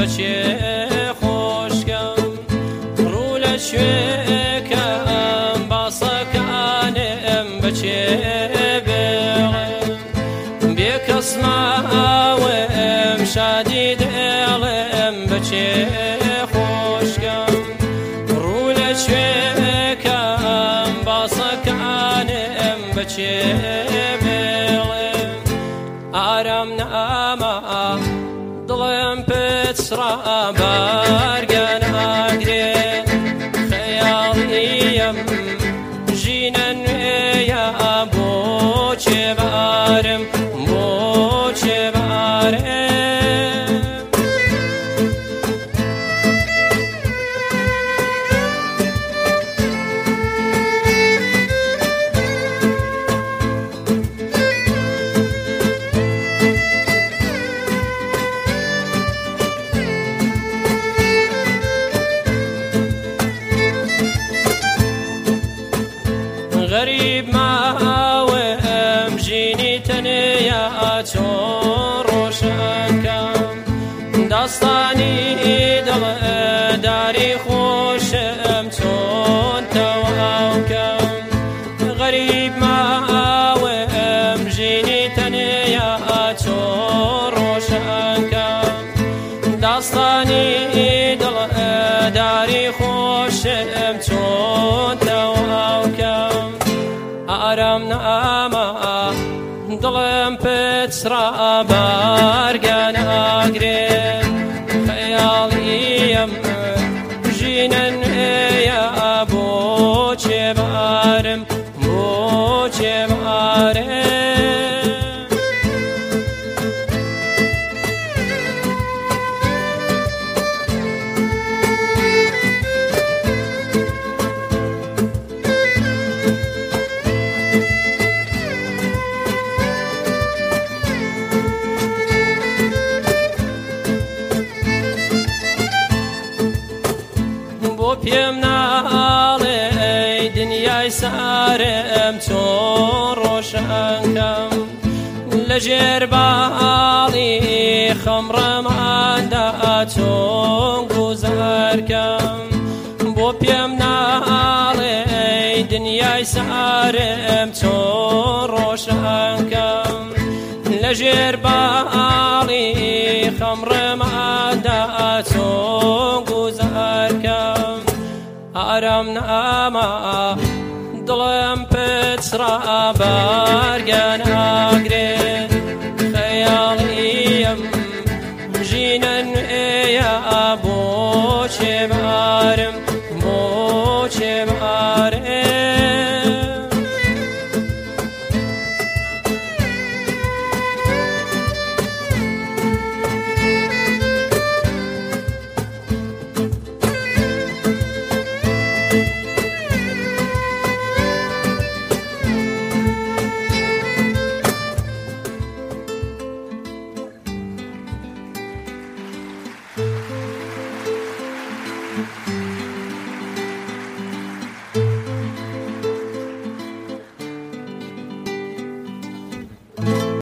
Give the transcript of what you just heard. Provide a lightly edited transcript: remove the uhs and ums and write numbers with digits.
بچێ خۆشکەم ڕوو لە شوێکەم باسەکانم بچێ بێڵێم بێکەس ماوەم شادی دێڵێم بچێ خۆشکەم ڕوو لە شوێکەم باسەکانم بچێ بێڵێم ئارام نەما دڵێم پچڕا بارگە ناگرێ خەیاڵیم ژینە نوێیە بۆچێ بارم بۆچێ بارم غەریب ماوەم ژینی تەنیا چۆن ڕۆشنکەم داستانی دڵداری خۆشم چۆن تەواوکەم غەریب ماوەم ژینی تەنیا چۆن ڕۆشنکەم داستانی دڵداری خۆشم چۆن تەواوکەم ئارام نەما دڵم پچڕا بارگە ناگرێ خەیاڵیم ژینە نوێیە بۆچێ بارم بۆچێ بارم پێم ناڵێ دنیای سارم چۆن ڕۆشنکەم لەژێر باڵی خەمڕەماندا چۆن گوزارکەم بۆ پێم ناڵێ دنیای سارم چۆن ڕۆشنکەم لەژێر باڵی خەمڕەماندا چۆن گوزارکەم ئارام نەما دڵم پچڕا بارگە ناگرێ خەیاڵیم ژینە نوێیە بۆچێ